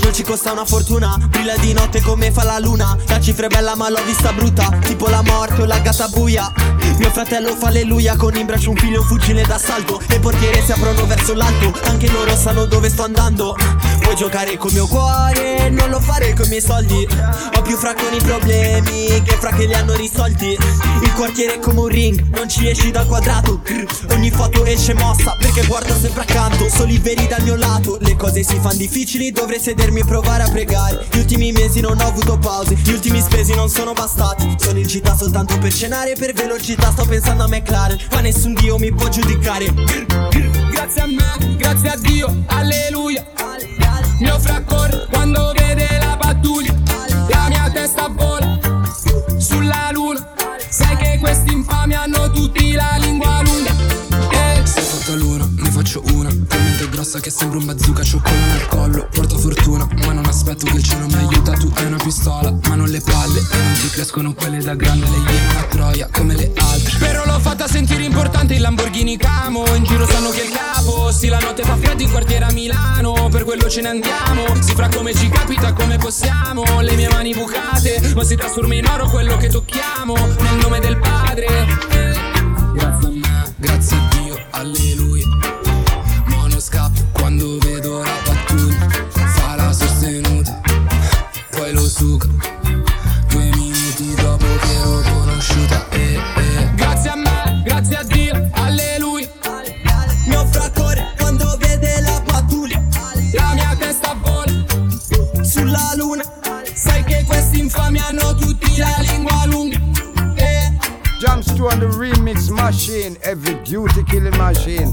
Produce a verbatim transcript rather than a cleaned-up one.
non ci costa una fortuna, brilla di notte come fa la luna. La cifra è bella ma l'ho vista brutta, tipo la morte o la gatta buia. Mio fratello fa alleluia, con in braccio un figlio e un fucile d'assalto. Le portiere si aprono verso l'alto, anche loro sanno dove sto andando. Vuoi giocare col mio cuore, non lo fare coi miei soldi. Ho più fra con i problemi che fra che li hanno risolti. Il quartiere è come un ring, non ci esci dal quadrato. Ogni foto esce mossa, perché guardo sempre accanto. Solo i veri dal mio lato, le cose si fanno difficili, dovrei sedermi e provare a pregare. Gli ultimi mesi non ho avuto pause, gli ultimi spesi non sono bastati. Sono in città soltanto per cenare, per velocità sto pensando a McLaren, ma nessun dio mi può giudicare. Grazie a me, grazie a Dio, alleluia. Mio fra corre quando vede la pattuglia. La mia testa vola sulla luna. Sai che questi infami hanno tutti la lingua lunga. eh. Se ho fatto l'una, ne faccio una talmente grossa che sembra un bazooka. C'ho collo nel collo, porto fortuna, ma non aspetto che il cielo mi aiuta. Tu hai una pistola, ma non le palle, e non ti crescono quelle da grande. Le iene una troia come le altre. Però l'ho fatta sentire importante il Lamborghini Camo. In giro sanno che è il capo. Sì, la notte fa freddo in quartiere a Milano, per quello ce ne andiamo. Si fra come ci capita, come possiamo. Le mie mani bucate, ma si trasforma in oro quello che tocchiamo, nel nome del Padre. Grazie a me, grazie a Dio, alleluia. Ma non scappo quando vedo la pattuglia. Fa la sostenuta, poi lo suca. Due minuti dopo che l'ho conosciuta. eh, eh. Grazie a me, grazie a Dio, alleluia. Mio fratore quando vede la pattuglia. La mia testa vola sulla luna. Sai che questi infami hanno tutti la lingua lunga. eh. Jumps to on the remix machine, every duty killing machine.